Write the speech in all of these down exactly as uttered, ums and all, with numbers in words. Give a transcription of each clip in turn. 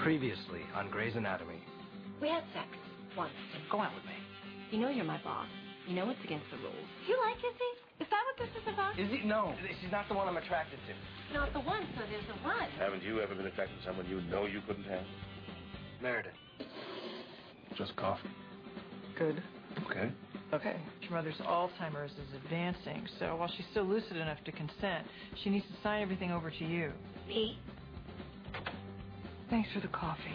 Previously on Grey's Anatomy. We had sex. Once. Go out with me. You know you're my boss. You know it's against the rules. You like Izzy? Is that what this is about? Izzy? No. She's not the one I'm attracted to. Not the one, so there's the one. Haven't you ever been attracted to someone you know you couldn't have? Meredith. Just coffee. Good. Okay. Okay. Your mother's Alzheimer's is advancing, so while she's still lucid enough to consent, she needs to sign everything over to you. Me? Thanks for the coffee.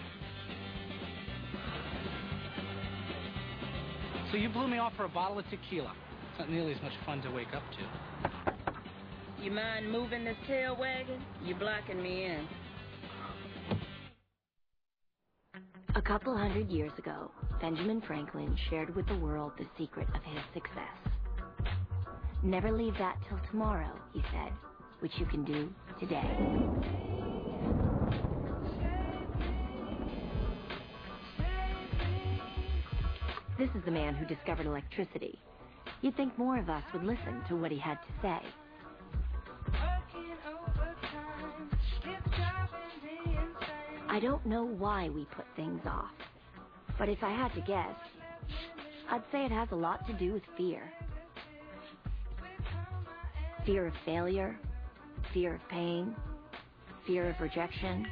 So you blew me off for a bottle of tequila. It's not nearly as much fun to wake up to. You mind moving this tail wagon? You're blocking me in. A couple hundred years ago, Benjamin Franklin shared with the world the secret of his success. Never leave that till tomorrow, he said, which you can do today. This is the man who discovered electricity. You'd think more of us would listen to what he had to say. I don't know why we put things off, but if I had to guess, I'd say it has a lot to do with fear. Fear of failure, fear of pain, fear of rejection.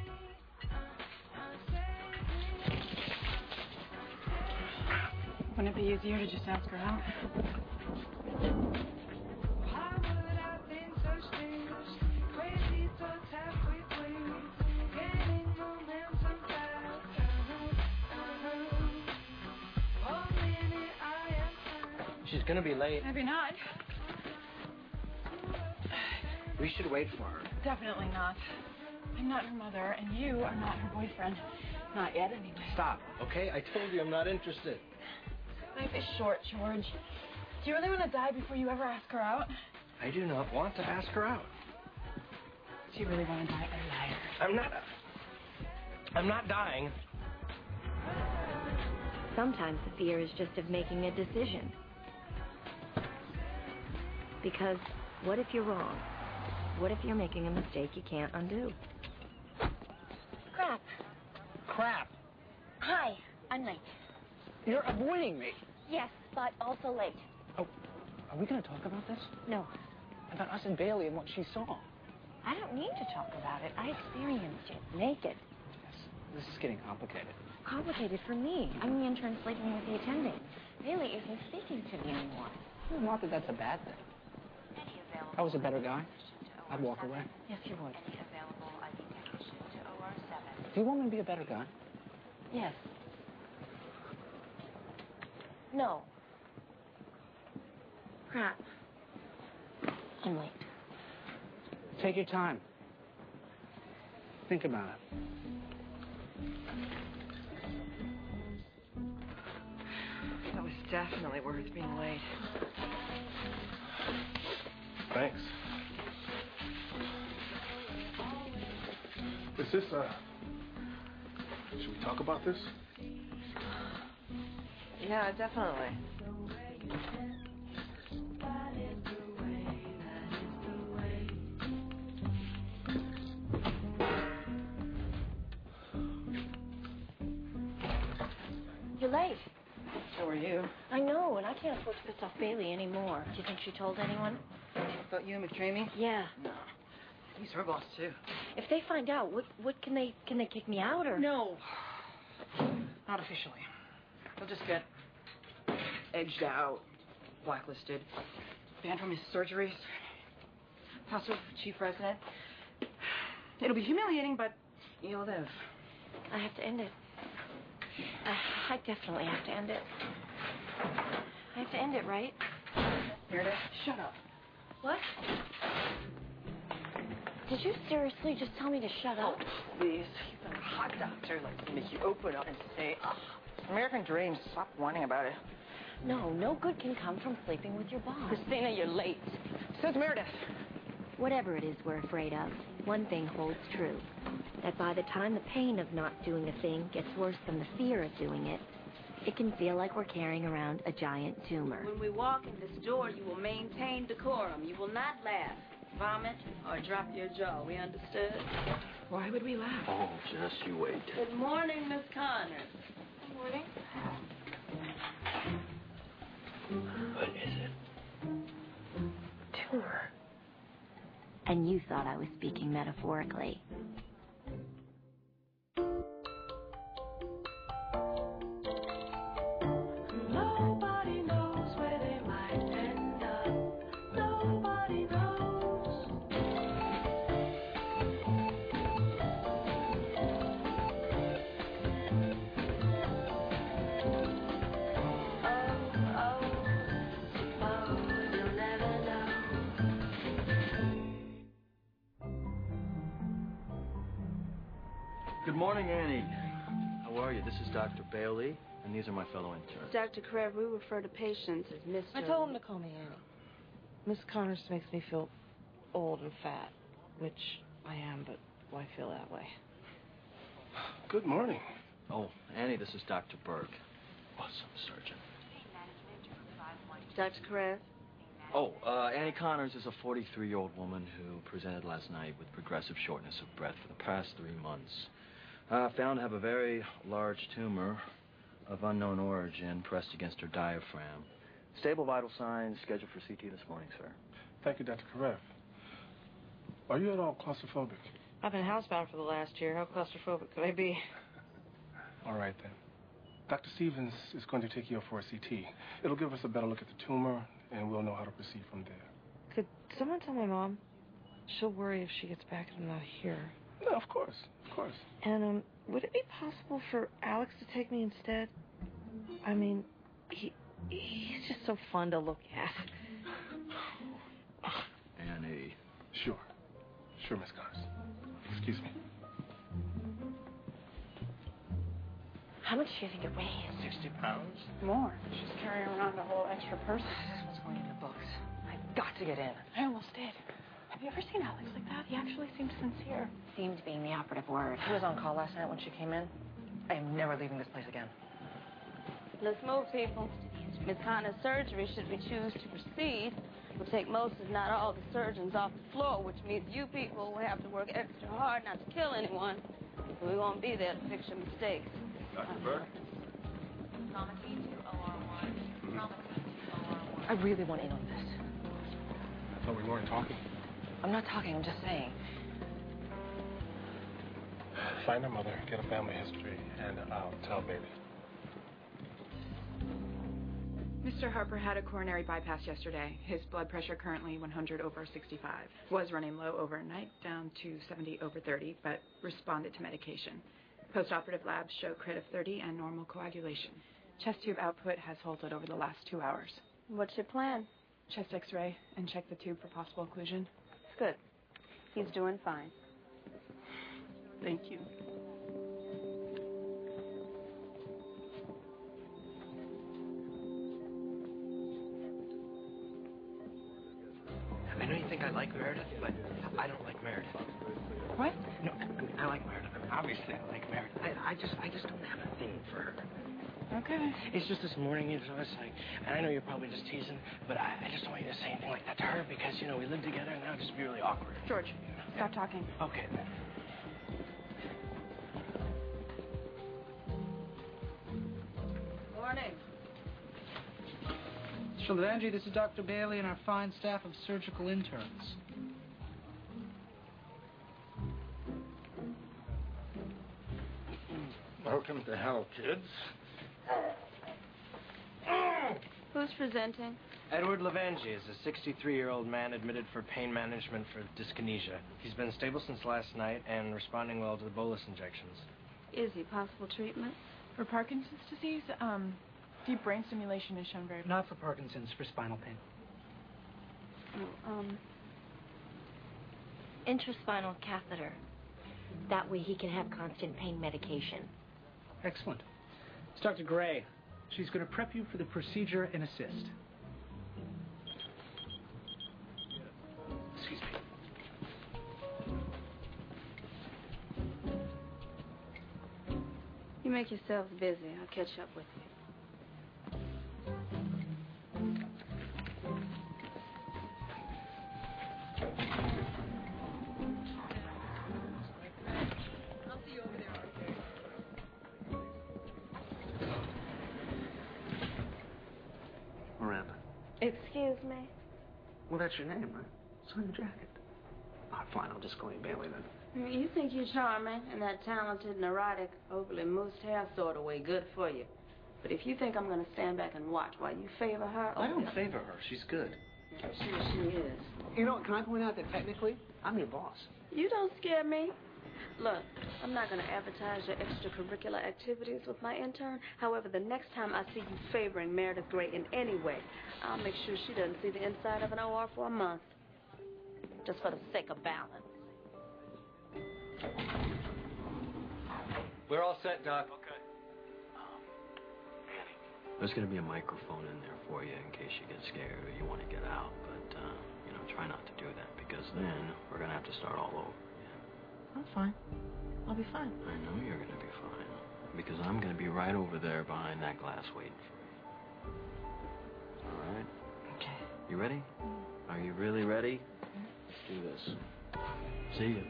Wouldn't it be easier to just ask her out? She's gonna be late. Maybe not. We should wait for her. Definitely not. I'm not her mother, and you are not her boyfriend. Not yet, anyway. Stop, okay? I told you I'm not interested. Life is short, George. Do you really want to die before you ever ask her out? I do not want to ask her out. Do you really want to die a liar? I'm not... I'm not dying. Sometimes the fear is just of making a decision. Because what if you're wrong? What if you're making a mistake you can't undo? Crap. Crap. Hi, I'm late. You're avoiding me. Yes, but also late. Oh, are we going to talk about this? No. About us and Bailey and what she saw? I don't need to talk about it. I experienced it, naked. Yes, this is getting complicated. Complicated for me. I'm the intern sleeping with the attending. Bailey isn't speaking to me anymore. Well, not that that's a bad thing. If I was a better guy, I'd walk away. Yes, you would. Do you want me to be a better guy? Yes. No. Crap. I'm late. Take your time. Think about it. That was definitely worth being late. Thanks. Is this, uh... should we talk about this? Yeah, definitely. You're late. So are you. I know, and I can't afford to piss off Bailey anymore. Do you think she told anyone? About you and McDreamy? Yeah. No. He's her boss, too. If they find out, what what can they can they kick me out or? No. Not officially. He'll just get edged out, blacklisted, banned from his surgeries, house of chief resident. It'll be humiliating, but you'll live. I have to end it. I, I definitely have to end it. I have to end it, right? Meredith, shut up. What? Did you seriously just tell me to shut up? Please, you've been a hot doctor, like to make you open up and say, oh, American dream, stop whining about it. No, no good can come from sleeping with your boss. Christina, you're late. Says Meredith. Whatever it is we're afraid of, one thing holds true. That by the time the pain of not doing a thing gets worse than the fear of doing it, it can feel like we're carrying around a giant tumor. When we walk in this door, you will maintain decorum. You will not laugh. Vomit or drop your jaw. We understood? Why would we laugh? Oh, just you wait. Good morning, Miss Connors. Good morning. What is it? Tumor. And you thought I was speaking metaphorically. Nobody knows where they might end up. Nobody knows. Oh, oh, suppose you'll never know. Good morning, Annie. How are you? This is Doctor Bailey, and these are my fellow interns. Doctor Karev, we refer to patients as Mister I told him to call me Annie. Miss Connors makes me feel old and fat, which I am, but why feel that way? Good morning. Oh, Annie, this is Doctor Burke. Awesome surgeon. Doctor Karev? Oh, uh, Annie Connors is a forty-three-year-old woman who presented last night with progressive shortness of breath for the past three months. Uh, found to have a very large tumor of unknown origin pressed against her diaphragm. Stable vital signs, scheduled for C T this morning, sir. Thank you, Doctor Karev. Are you at all claustrophobic? I've been housebound for the last year. How claustrophobic could I be? All right, then. Doctor Stevens is going to take you up for a C T. It'll give us a better look at the tumor, and we'll know how to proceed from there. Could someone tell my mom? She'll worry if she gets back and I'm not here. No, of course, of course. And, um, would it be possible for Alex to take me instead? I mean, he he's just so fun to look at. Annie. Sure. Sure, Miss Connors. Excuse me. How much do you think it weighs? sixty pounds? More. She's carrying around a whole extra person. What's going in the books? I've got to get in. I almost did. Have you ever seen Alex like that? He actually seemed sincere. Seemed being the operative word. He was on call last night when she came in. I am never leaving this place again. Let's move, people. Miss Connors' surgery, should we choose to proceed, will take most, if not all, the surgeons off the floor, which means you people will have to work extra hard not to kill anyone. We won't be there to fix your mistakes. Doctor Burke? I really want in on this. I thought we weren't talking. I'm not talking, I'm just saying. Find her mother, get a family history, and I'll tell baby. Mister Harper had a coronary bypass yesterday. His blood pressure currently one hundred over sixty-five. Was running low overnight, down to seventy over thirty, but responded to medication. Postoperative labs show crit of thirty and normal coagulation. Chest tube output has halted over the last two hours. What's your plan? Chest x-ray and check the tube for possible occlusion. Good. He's doing fine. Thank you. I know you think I like Meredith, but I don't like Meredith. What? No, I mean, I like Meredith. I mean, obviously, I like Meredith. I, I just, I just don't have a thing for her. Okay. It's just this morning, you know, it's like, and I know you're probably just teasing, but I, I just don't want you to say anything like that to her because, you know, we live together and that would just be really awkward. George, stop talking. Okay, then. Morning. Mister Levangie, this is Doctor Bailey and our fine staff of surgical interns. Welcome to hell, kids. Who's presenting? Edward Levangie is a sixty-three-year-old man admitted for pain management for dyskinesia. He's been stable since last night and responding well to the bolus injections. Is he possible treatment? For Parkinson's disease, um, deep brain stimulation is shown very... Not for Parkinson's, for spinal pain. Oh, um... Intraspinal catheter. That way he can have constant pain medication. Excellent. It's Doctor Gray. She's going to prep you for the procedure and assist. Excuse me. You make yourselves busy. I'll catch up with you. Excuse me? Well, that's your name, right? It's on your jacket. Ah, fine, I'll just call you Bailey then. You think you're charming in that talented, neurotic, overly moosed hair sort of way, good for you. But if you think I'm going to stand back and watch while you favor her... I don't favor her. She's good. I'm sure she is. You know, can I point out that technically, I'm your boss? You don't scare me. Look, I'm not going to advertise your extracurricular activities with my intern. However, the next time I see you favoring Meredith Grey in any way, I'll make sure she doesn't see the inside of an O R for a month. Just for the sake of balance. We're all set, Doc. Okay. Um, there's going to be a microphone in there for you in case you get scared or you want to get out. But, uh, you know, try not to do that because then we're going to have to start all over. I'm fine. I'll be fine. I know you're going to be fine. Because I'm going to be right over there behind that glass waiting for you. All right? Okay. You ready? Mm-hmm. Are you really ready? Mm-hmm. Let's do this. See you.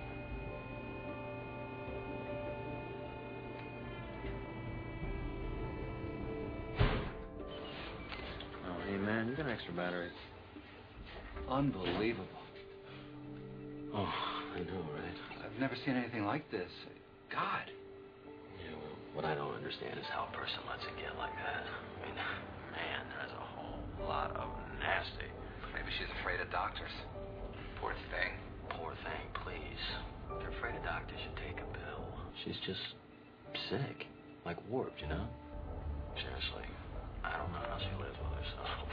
Oh, hey, man, you got an extra battery. Unbelievable. Oh, I know, right? I've never seen anything like this. God. Yeah, well, what I don't understand is how a person lets it get like that. I mean, man, there's a whole lot of nasty. Maybe she's afraid of doctors. Poor thing. Poor thing, please. If you're afraid of doctors, you take a pill. She's just sick. Like warped, you know? Seriously. I don't know how she lives with herself.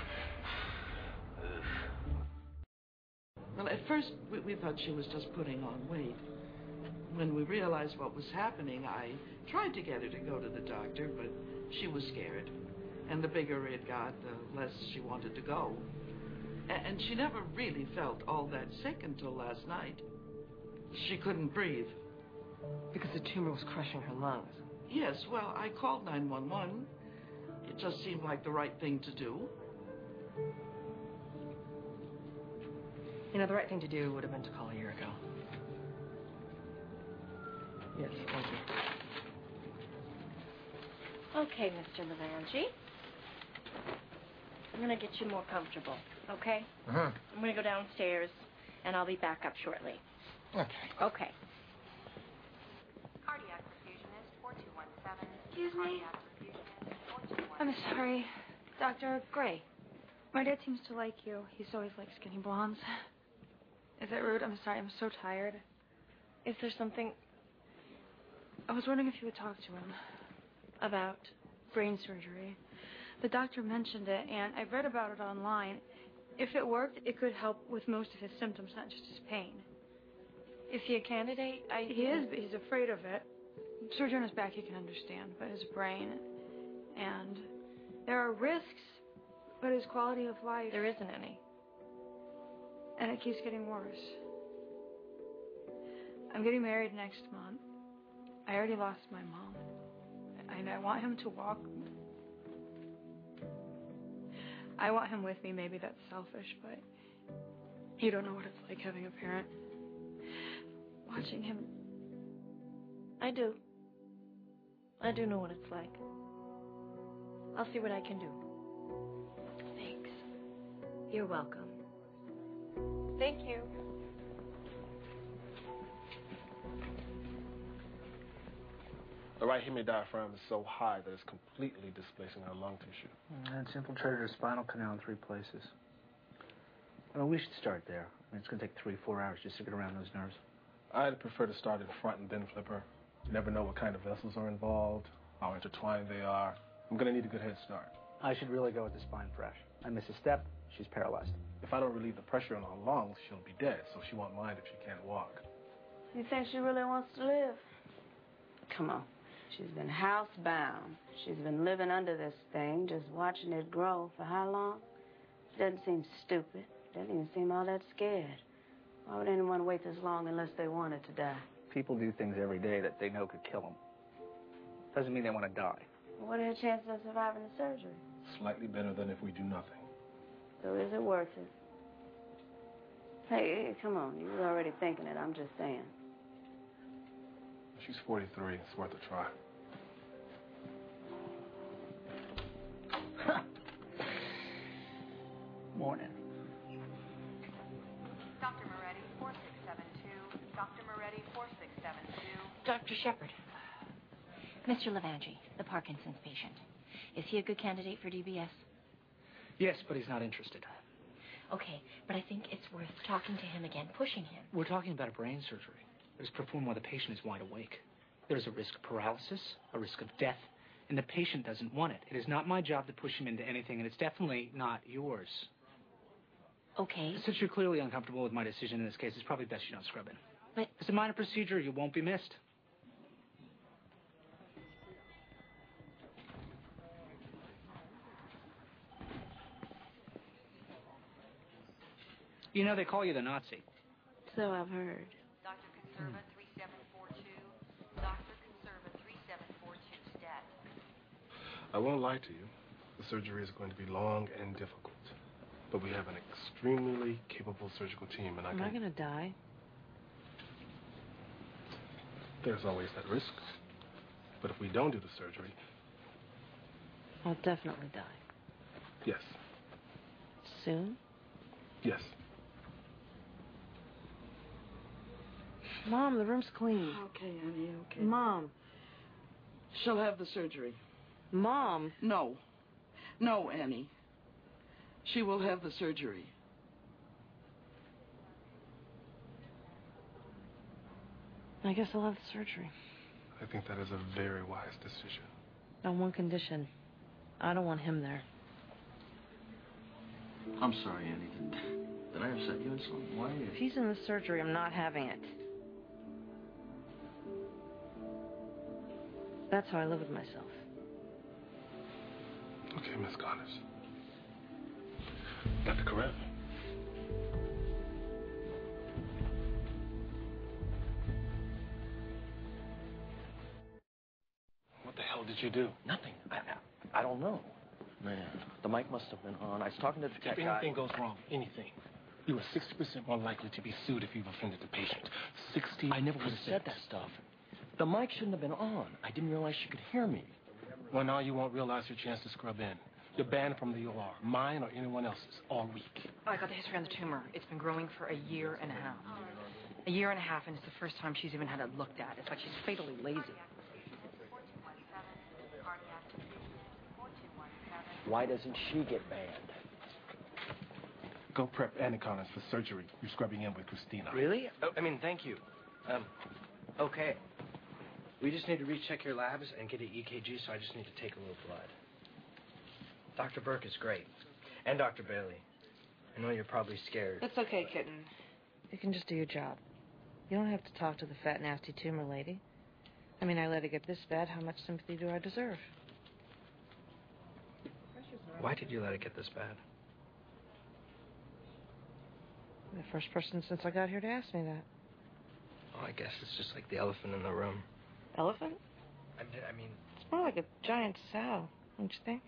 Ugh. Well, at first, we, we thought she was just putting on weight. When we realized what was happening, I tried to get her to go to the doctor, but she was scared. And the bigger it got, the less she wanted to go. A- and she never really felt all that sick until last night. She couldn't breathe. Because the tumor was crushing her lungs. Yes, well, I called nine one one. It just seemed like the right thing to do. You know, the right thing to do would have been to call a year ago. Yes, thank you. Okay, Mister Levangie. I'm going to get you more comfortable, okay? Uh-huh. I'm going to go downstairs, and I'll be back up shortly. Okay. Okay. Cardiac perfusionist four two one seven. Excuse me? Cardiac perfusionist four two one seven. I'm sorry. Doctor Gray. My dad seems to like you. He's always liked skinny blondes. Is that rude? I'm sorry. I'm so tired. Is there something... I was wondering if you would talk to him. About? Brain surgery. The doctor mentioned it, and I read about it online. If it worked, it could help with most of his symptoms, not just his pain. Is he a candidate? I... He is, but he's afraid of it. Surgery on his back he can understand, but his brain... And there are risks, but his quality of life... There isn't any. And it keeps getting worse. I'm getting married next month. I already lost my mom. And I want him to walk. I want him with me. Maybe that's selfish, but you don't know what it's like having a parent. Watching him. I do. I do know what it's like. I'll see what I can do. Thanks. You're welcome. Thank you. The right hemidiaphragm is so high that it's completely displacing our lung tissue. And it's infiltrated her spinal canal in three places. I mean, we should start there. I mean, it's going to take three, four hours just to get around those nerves. I'd prefer to start in front and then flip her. You never know what kind of vessels are involved, how intertwined they are. I'm going to need a good head start. I should really go with the spine fresh. I miss a step, she's paralyzed. If I don't relieve the pressure on her lungs, she'll be dead, so she won't mind if she can't walk. You think she really wants to live? Come on. She's been housebound. She's been living under this thing, just watching it grow. For how long? She doesn't seem stupid. Doesn't even seem all that scared. Why would anyone wait this long unless they wanted to die? People do things every day that they know could kill them. Doesn't mean they want to die. What are the chances of surviving the surgery? Slightly better than if we do nothing. So is it worth it? Hey, hey, come on. You were already thinking it. I'm just saying. She's forty-three. It's worth a try. Morning. Doctor Moretti, four six seven two. Doctor Moretti, four six seven two. Doctor Shepard. Mister Levangie, the Parkinson's patient. Is he a good candidate for D B S? Yes, but he's not interested. Okay, but I think it's worth talking to him again, pushing him. We're talking about a brain surgery that is performed while the patient is wide awake. There's a risk of paralysis, a risk of death, and the patient doesn't want it. It is not my job to push him into anything, and it's definitely not yours. Okay. Since you're clearly uncomfortable with my decision in this case, it's probably best you don't scrub in. But... It's a minor procedure. You won't be missed. You know, they call you the Nazi. So I've heard. Doctor Conserva, three seven four two. Doctor Conserva, three seven four two, stat. I won't lie to you. The surgery is going to be long and difficult. But we have an extremely capable surgical team, and I Am can... I going to die? There's always that risk. But if we don't do the surgery... I'll definitely die. Yes. Soon? Yes. Mom, the room's clean. Okay, honey, okay. Mom. She'll have the surgery. Mom. No. No, Annie. She will have the surgery. I guess I'll have the surgery. I think that is a very wise decision. On one condition. I don't want him there. I'm sorry, Annie. Did, did I upset you in some way? If he's in the surgery, I'm not having it. That's how I live with myself. Okay, Miss Connors. Doctor Karev. What the hell did you do? Nothing. I, I, I don't know. Man, the mic must have been on. I was talking to the tech If guy. anything goes wrong, anything, you are sixty percent more likely to be sued if you've offended the patient. sixty percent. I never would have said that stuff. The mic shouldn't have been on. I didn't realize she could hear me. Well, now you won't realize your chance to scrub in. You're banned from the O R, mine or anyone else's, all week. I got the history on the tumor. It's been growing for a year and a half. A year and a half, and it's the first time she's even had it looked at. It's like she's fatally lazy. Why doesn't she get banned? Go prep Annie Collins for surgery. You're scrubbing in with Christina. Really? Oh, I mean, thank you. Um, okay. We just need to recheck your labs and get an E K G, so I just need to take a little blood. Doctor Burke is great. And Doctor Bailey. I know you're probably scared. It's okay, kitten. You can just do your job. You don't have to talk to the fat, nasty tumor lady. I mean, I let it get this bad. How much sympathy do I deserve? Why did you let it get this bad? The first person since I got here to ask me that. Oh, I guess it's just like the elephant in the room. Elephant? I, I mean... It's more like a giant sow, don't you think?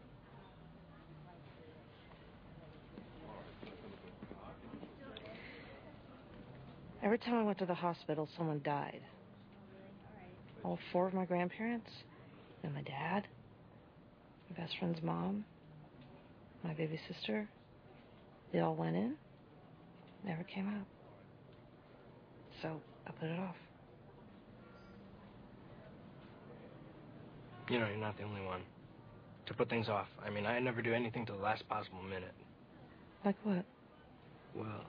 Every time I went to the hospital, someone died. All four of my grandparents, and my dad, my best friend's mom, my baby sister, they all went in, never came out. So I put it off. You know, you're not the only one to put things off. I mean, I never do anything till the last possible minute. Like what? Well,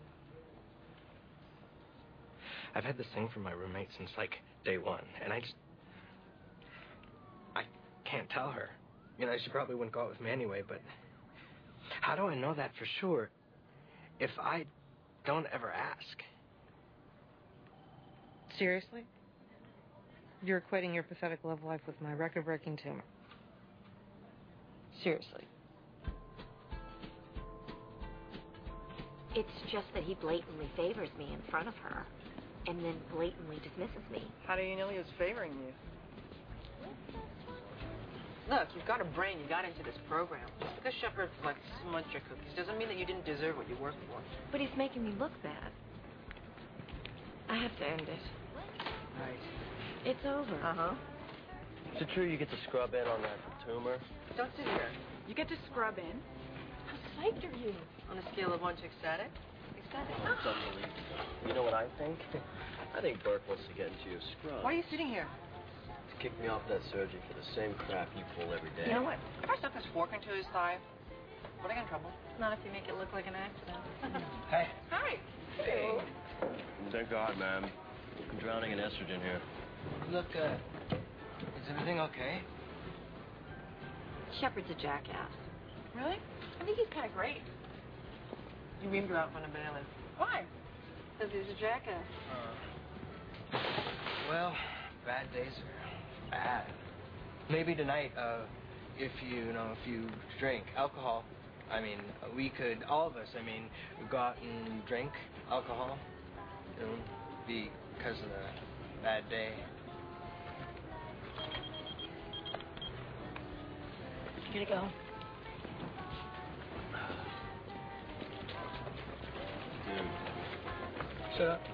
I've had this thing from my roommate since, like, day one, and I just... I can't tell her. You know, she probably wouldn't go out with me anyway, but how do I know that for sure if I don't ever ask? Seriously? You're equating your pathetic love life with my record-breaking tumor. Seriously. It's just that he blatantly favors me in front of her, and then blatantly dismisses me. How do you know he was favoring you? Look, you've got a brain. You got into this program. Just because Shepard like smudged your cookies doesn't mean that you didn't deserve what you worked for. But he's making me look bad. I have to end it. Right. It's over. Uh-huh. Is it true you get to scrub in on that tumor? Don't sit here. You get to scrub in. How psyched are you? On a scale of one to ecstatic? Ecstatic. It's unbelievable. You know what I think? I think Burke wants to get into your scrub. Why are you sitting here? To kick me off that surgery for the same crap you pull every day. You know what? If I stuck this fork into his thigh, would I get in trouble? Not if you make it look like an accident. Hey. Hi. Hey. Thank God, ma'am. I'm drowning in estrogen here. Look, uh, is everything okay? Shepard's a jackass. Really? I think he's kind of great. You reamed him out in front of Bailey. Why? Because he's a jackass. Uh, well, bad days are bad. Maybe tonight, uh, if you, you know, if you drink alcohol, I mean, we could, all of us, I mean, go out and drink alcohol, you know, because of the bad day. Here to go. Dude. Shut up.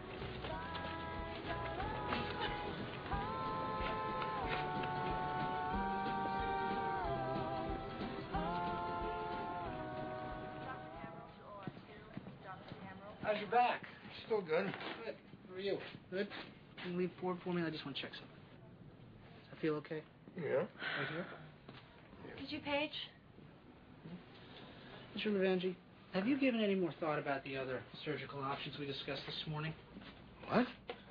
How's your back? Still good. Good. How are you? Good? Can you lean forward for me? I just want to check something. Does that feel okay? Yeah. Right here? Did you, Paige? Mister Levangie, have you given any more thought about the other surgical options we discussed this morning? What?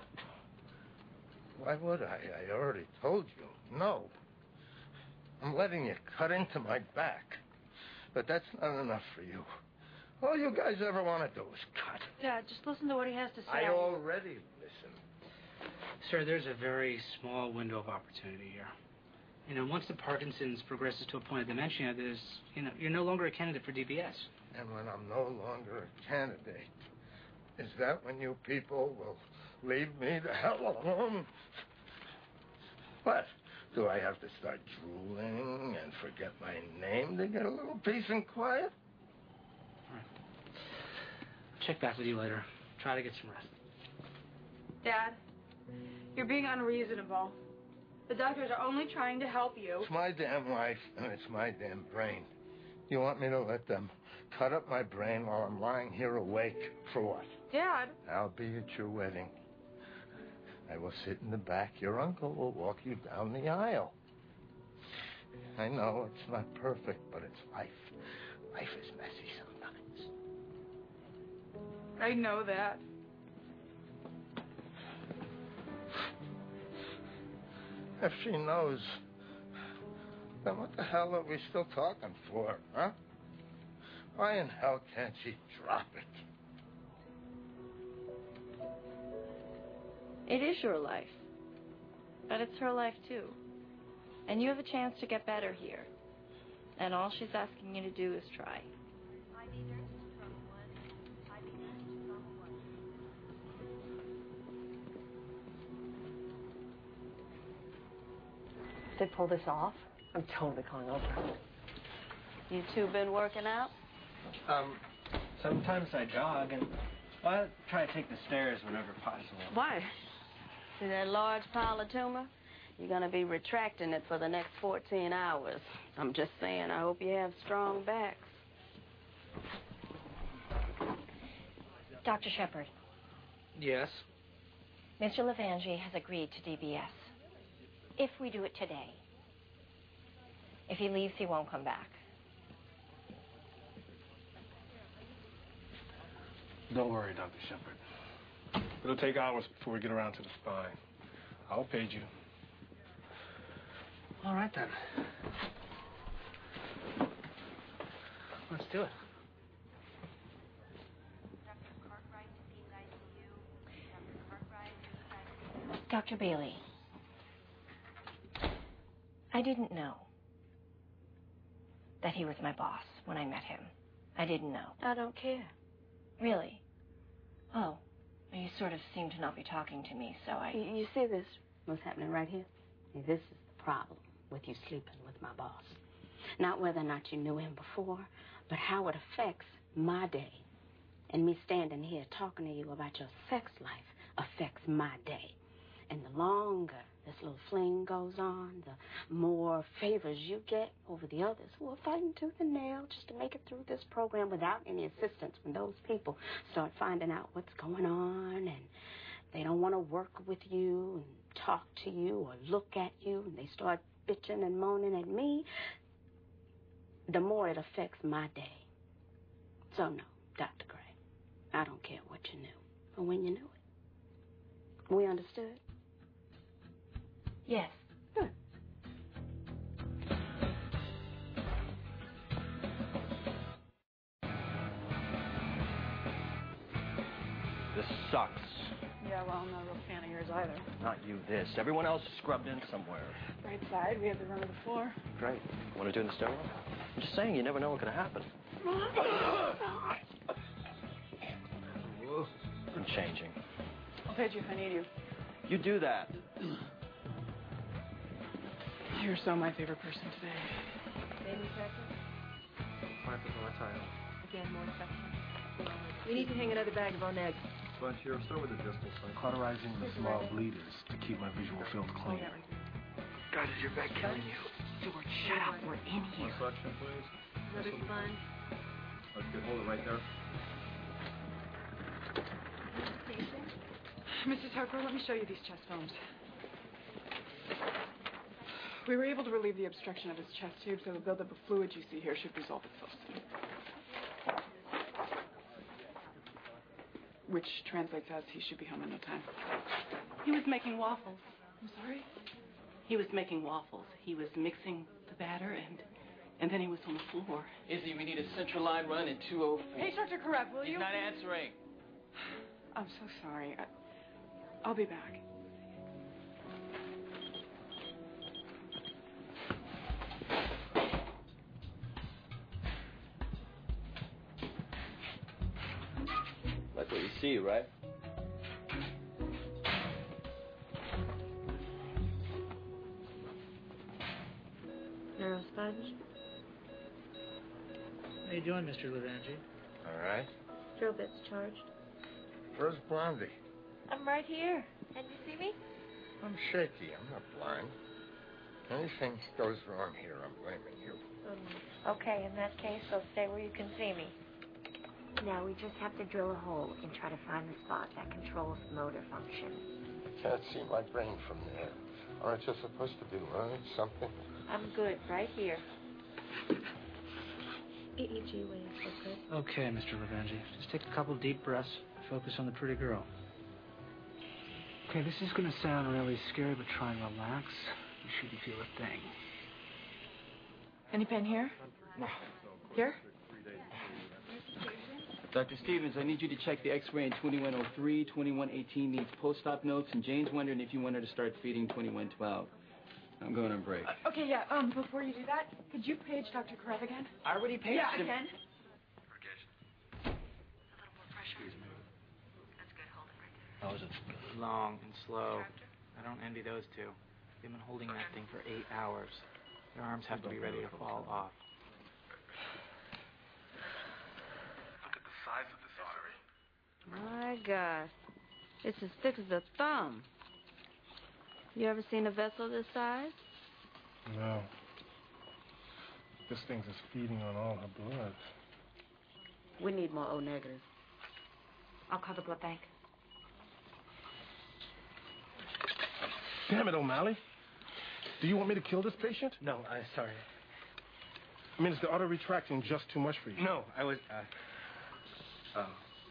Why would I? I already told you. No. I'm letting you cut into my back. But that's not enough for you. All you guys ever want to do is cut. Dad, just listen to what he has to say. I already listened. Sir, there's a very small window of opportunity here. You know, once the Parkinson's progresses to a point of dementia, there's, you know, you're no longer a candidate for D B S. And when I'm no longer a candidate, is that when you people will leave me the hell alone? What? Do I have to start drooling and forget my name to get a little peace and quiet? All right. Check back with you later. Try to get some rest. Dad, you're being unreasonable. The doctors are only trying to help you. It's my damn life, and it's my damn brain. You want me to let them cut up my brain while I'm lying here awake? For what? Dad. I'll be at your wedding. I will sit in the back. Your uncle will walk you down the aisle. I know it's not perfect, but it's life. Life is messy sometimes. I know that. If she knows, then what the hell are we still talking for, huh? Why in hell can't she drop it? It is your life. But it's her life, too. And you have a chance to get better here. And all she's asking you to do is try. They pull this off? I'm totally calling over. You two been working out? Um, sometimes I jog, and well, I try to take the stairs whenever possible. Why? See that large pile of tumor? You're going to be retracting it for the next fourteen hours. I'm just saying, I hope you have strong backs. Doctor Shepard, Yes? Mister Levangie has agreed to D B S. If we do it today. If he leaves, he won't come back. Don't worry, Doctor Shepard. It'll take hours before we get around to the spine. I'll page you. All right, then. Let's do it. Doctor Bailey, I didn't know that he was my boss when I met him. I didn't know. I don't care. Really? Oh, well, you sort of seem to not be talking to me, so I... You, you see this, what's happening right here? This is the problem with you sleeping with my boss. Not whether or not you knew him before, but how it affects my day. And me standing here talking to you about your sex life affects my day. And the longer this little fling goes on, the more favors you get over the others who are fighting tooth and nail just to make it through this program without any assistance. When those people start finding out what's going on and they don't want to work with you and talk to you or look at you, and they start bitching and moaning at me, the more it affects my day. So no, Doctor Gray, I don't care what you knew or when you knew it. We understood? Yes. Good. This sucks. Yeah, well, I'm not a real fan of yours either. Not you, this. Everyone else is scrubbed in somewhere. Right side, we have the run of the floor. Great. Want to do it in the stairwell? I'm just saying, you never know what could happen. I'm changing. I'll page you if I need you. You do that. You're so my favorite person today. Baby section? Again, more section. We need to hang another bag of on eggs. Bunch here. Start with the distal side. Cauterizing the small bleeders to keep my visual field clean. God, is your back killing you? George, shut up. We're in here. One section, please. Another sponge. Let's get hold of it right there. Missus Harper, let me show you these chest films. We were able to relieve the obstruction of his chest tube, so the buildup of fluid you see here should resolve itself soon. Which translates as he should be home in no time. He was making waffles. I'm sorry? He was making waffles. He was mixing the batter, and and then he was on the floor. Izzy, we need a central line run in two oh four. Hey, Doctor Karev, will you? He's not answering. I'm so sorry. I, I'll be back. That's what you see, right? Narrow sponge. How you doing, Mister Levangie? All right. Drill bits charged. Where's Blondie? I'm right here. Can you see me? I'm shaky. I'm not blind. Anything goes wrong here, I'm blaming you. Um, okay, in that case, so stay where you can see me. Now we just have to drill a hole and try to find the spot that controls motor function. Can't see my brain from there. Aren't you supposed to be learning something? I'm good, right here. E E G waves, okay? Okay, Mister Levangie. Just take a couple deep breaths. Focus on the pretty girl. Okay, this is going to sound really scary, but try and relax. You shouldn't feel a thing. Any pen here? No. Here? Doctor Stevens, I need you to check the x-ray in twenty-one oh three. twenty-one eighteen needs post-op notes, and Jane's wondering if you want her to start feeding twenty-one twelve. I'm going on break. Uh, okay, yeah, um, before you do that, could you page Doctor Karev again? I already paged yeah, him. Yeah, again. Those are long and slow. I don't envy those two. They've been holding that thing for eight hours. Their arms have to be ready to fall off. Look at the size of this artery. My gosh. It's as thick as a thumb. You ever seen a vessel this size? No. This thing's just feeding on all her blood. We need more O negatives. I'll call the blood bank. Damn it, O'Malley. Do you want me to kill this patient? No, I'm sorry. I mean, is the artery retracting just too much for you? No, I was, uh... Oh.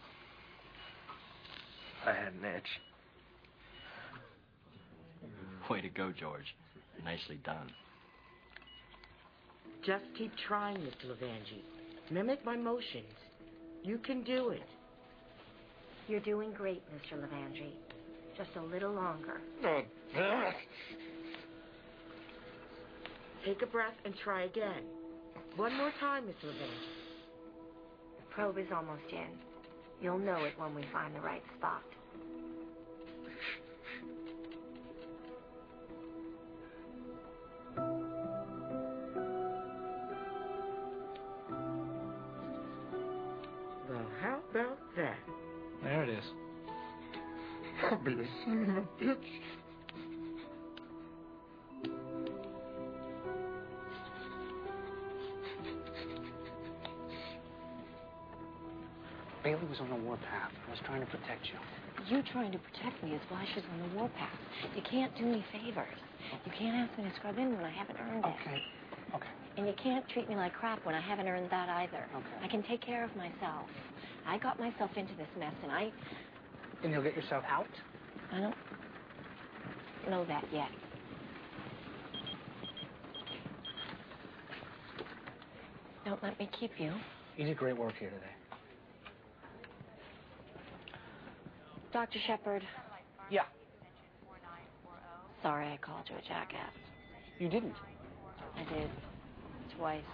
I had an itch. Way to go, George. Nicely done. Just keep trying, Mister Levangie. Mimic my motions. You can do it. You're doing great, Mister Levangie. Just a little longer. Oh, damn it. Take a breath and try again. One more time, Mister Levangie. The probe is almost in. You'll know it when we find the right spot. Well, how about that? There it is. I'll be a son of a bitch. Bailey was on the warpath. I was trying to protect you. You trying to protect me is why she's on the warpath. You can't do me favors. You can't ask me to scrub in when I haven't earned it. Okay. Okay. And you can't treat me like crap when I haven't earned that either. Okay. I can take care of myself. I got myself into this mess, and I... And you'll get yourself out? I don't know that yet. Don't let me keep you. You did great work here today. Doctor Shepard. Yeah. Sorry I called you a jackass. You didn't. I did. Twice.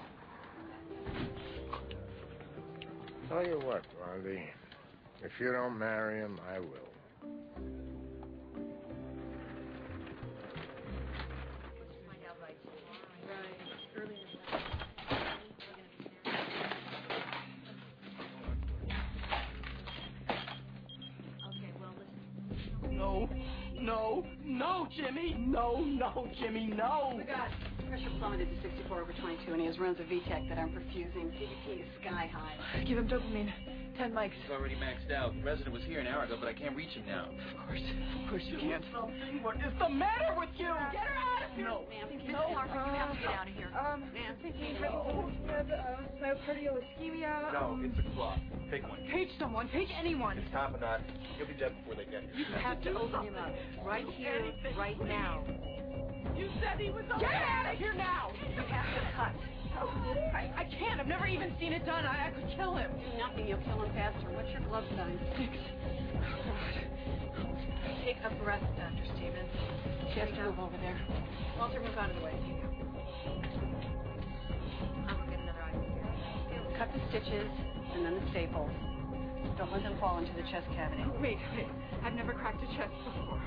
Tell you what, Blondie. If you don't marry him, I will. No, no, no, Jimmy. No, no, Jimmy, no. Oh my God. Pressure plummeted to sixty-four over twenty-two, and he has runs of V TEC that aren't perfusing. C V T is sky high. Give him dopamine. Ten mics. He's already maxed out. The resident was here an hour ago, but I can't reach him now. Of course. Of course you can't. Something. What is the matter with you? Get her out of here. No. Ma'am, no. Harper, you have to get out of here. Um, I'm thinking myocardial ischemia. No, it's a clot. Pick one. Page someone. Page anyone. It's Tamponade. He'll be dead before they get here. You have to open him up. Right here, right now. You said he was okay. Get out of here now. You have to cut. I, I can't. I've never even seen it done. I, I could kill him. Do nothing. You'll kill him faster. What's your glove size? Six. Take a breath, Doctor Stevens. Just move over there. Walter, move out of the way. I will get another item here. Cut the stitches and then the staples. Don't let them fall into the chest cavity. Wait, wait. I've never cracked a chest before.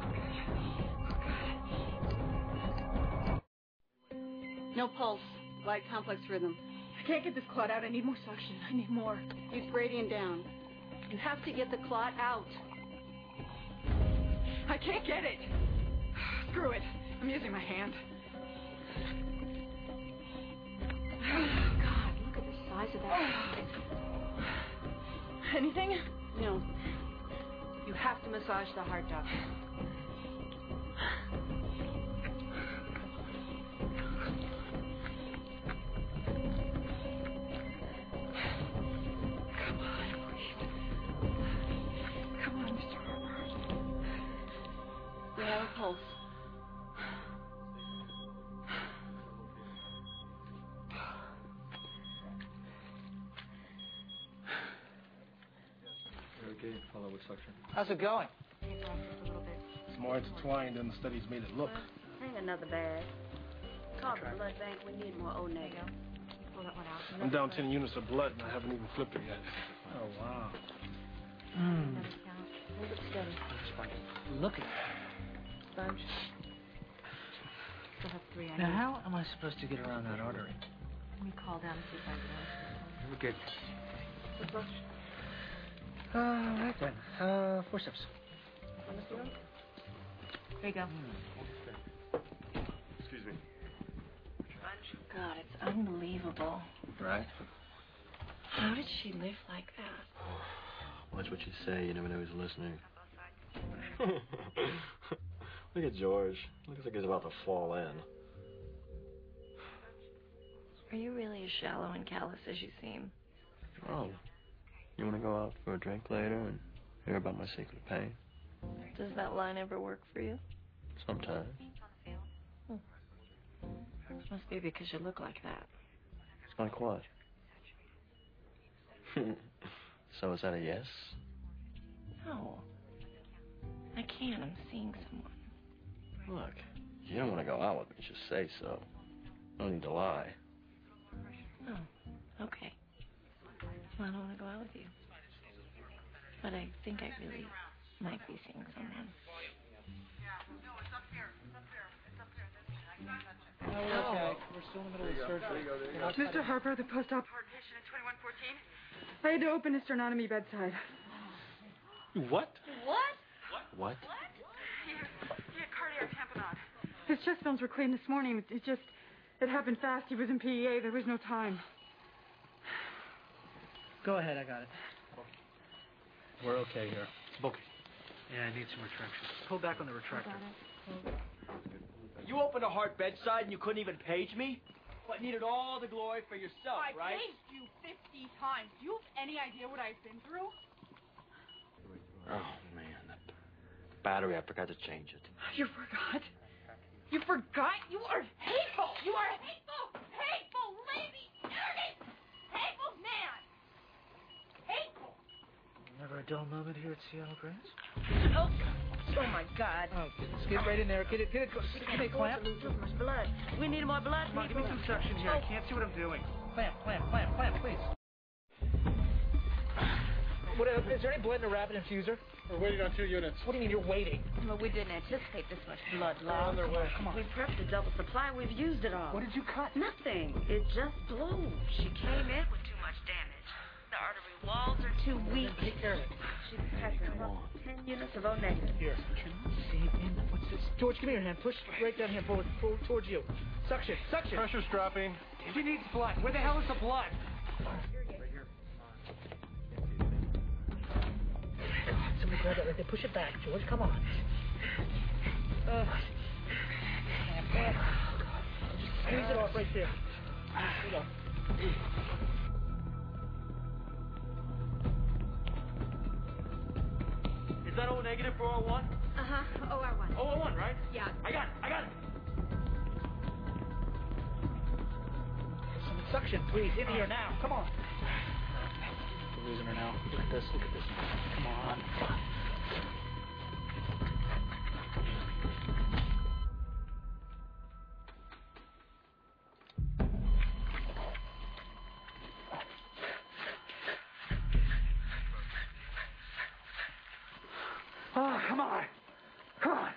No pulse. Light complex rhythm. I can't get this clot out. I need more suction. I need more. Use gradient down. You have to get the clot out. I can't get it. Screw it. I'm using my hand. Oh, God, look at the size of that clot. Anything? No. You have to massage the heart, Doctor. We have a pulse. Okay, follow with suction. How's it going? It's more intertwined than the studies made it look. Hang another bag. Call the blood bank. We need more O negative. Pull that one out. I'm down ten units of blood and I haven't even flipped it yet. Oh, wow. Mm. Move it steady. Look at Sponge. Still have three. I Now, need. how am I supposed to get around that artery? Let me call down and see if I can. We're good. What's wrong? Uh, all right then. Uh, forceps. Here you go. Excuse me. God, it's unbelievable. Right? How did she live like that? Watch what you say. You never know who's listening. Look at George. Looks like he's about to fall in. Are you really as shallow and callous as you seem? Oh. You want to go out for a drink later and hear about my secret pain? Does that line ever work for you? Sometimes. Hmm. Must be because you look like that. It's like what? So is that a yes? No. I can't. I'm seeing someone. Look, you don't want to go out with me, just say so. No need to lie. Oh, okay. Well, I don't want to go out with you. But I think I really might be seeing someone. Oh, okay. We're still in the middle of surgery. Mister Harper, the post-op patient in twenty-one fourteen. I had to open his sternotomy bedside. What? What? What? He had, he had cardiac tamponade. His chest films were clean this morning. It just, it happened fast. He was in P E A. There was no time. Go ahead, I got it. We're okay here. Okay. Yeah, I need some retractions. Pull back on the retractor. You opened a heart bedside and you couldn't even page me? But needed all the glory for yourself, I right? paged you fifty times. Do you have any idea what I've been through? Oh, man. That battery, I forgot to change it. You forgot? You forgot? You are hateful! You are a hateful, hateful, lazy, dirty, hateful man! Hateful! Never a dull moment here at Seattle Grass? Oh, oh my God. Oh, goodness. Get right in there. Get it, get it. Give me a clamp. Too much blood. We need more blood. Come on, give me some suction here. I can't see what I'm doing. Clamp, clamp, clamp, clamp, please. What, uh, is there any blood in the rapid infuser? We're waiting on two units. What do you mean you're waiting? Well, we didn't anticipate this much blood They're on loss. their way. Come on. We prepped a double supply. We've used it all. What did you cut? Nothing. It just blew. She came in with too much damage. The artery walls are too weak. Take care of it. She's had ten units of O negative. Here. See, in. What's this? George, give me your hand. Push right down here forward, forward towards you. Suction, suction. Pressure's dropping. She needs blood. Where the hell is the blood? Somebody grab that right there. Push it back, George. Come on. Uh, squeeze it off right there. Here you go. Is that O negative for O one? Uh-huh. O R one. O one, right? Yeah. I got it. I got it. Some suction, please. In here now. Come on. We're losing her now. Look at this. Look at this. Come on. Oh, come on. Come on.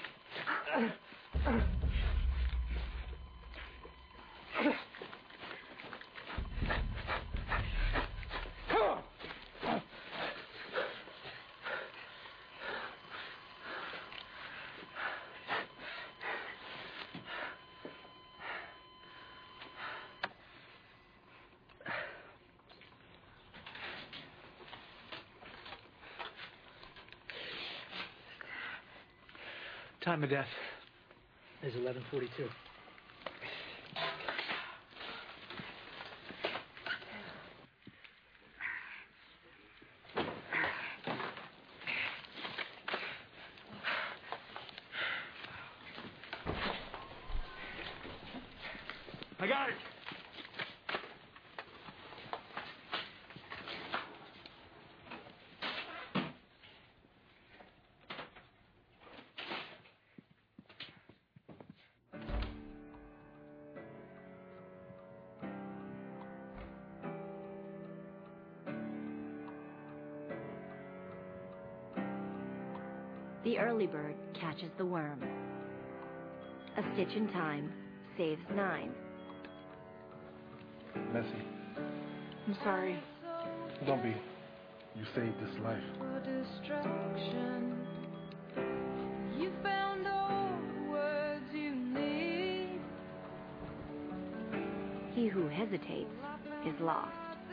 Time of death is eleven forty-two. I got it. The early bird catches the worm. A stitch in time saves nine. Bessie, I'm sorry. don't be. You saved this life. Distraction. You found all the words you need. He who hesitates is lost.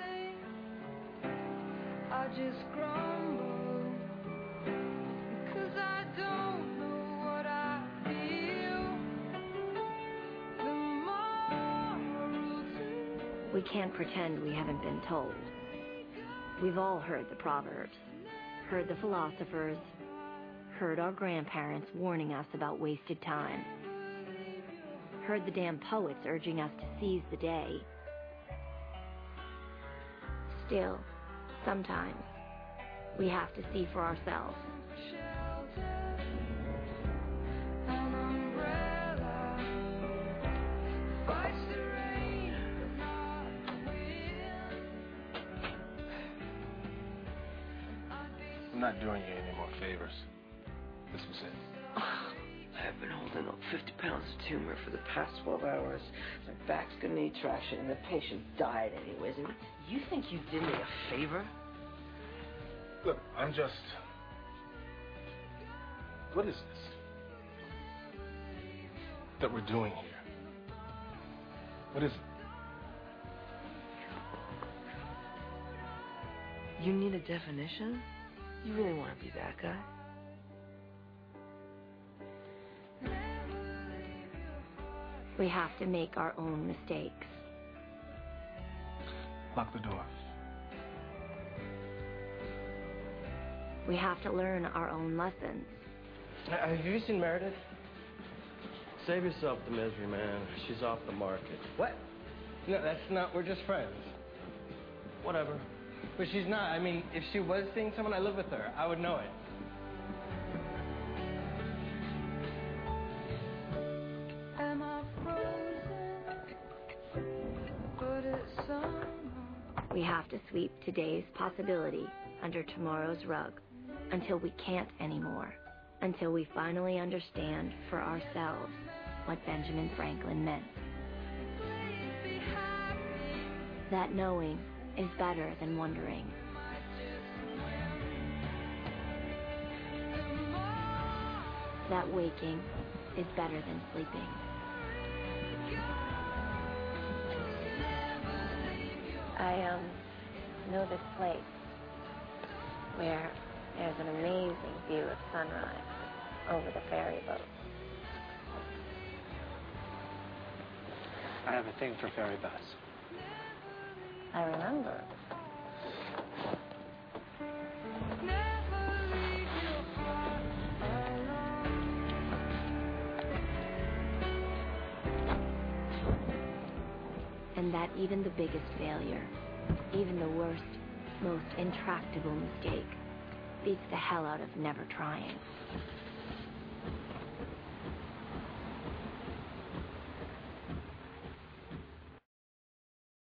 I just grumble because I don't know what I feel. Tomorrow too. We can't pretend we haven't been told. We've all heard the proverbs, heard the philosophers, heard our grandparents warning us about wasted time, heard the damn poets urging us to seize the day. Still, sometimes, we have to see for ourselves. I'm not doing you any more favors. This was it. I've been holding up fifty pounds of tumor for the past twelve hours. My back's gonna need traction, and the patient died anyways. And you think you did me a favor? Look, I'm just... What is this that we're doing here? What is it? You need a definition? You really want to be that guy? We have to make our own mistakes. Lock the door. We have to learn our own lessons. Uh, Have you seen Meredith? Save yourself the misery, man. She's off the market. What? No, that's not. We're just friends. Whatever. But she's not. I mean, if she was seeing someone, I live with her. I would know it. Am I frozen? But it's summer. We have to sweep today's possibility under tomorrow's rug until we can't anymore, until we finally understand for ourselves what Benjamin Franklin meant. That knowing is better than wondering. That waking is better than sleeping. I um know this place where there's an amazing view of sunrise over the ferry boat. I have a thing for ferry boats. I remember. And that even the biggest failure, even the worst, most intractable mistake, beats the hell out of never trying.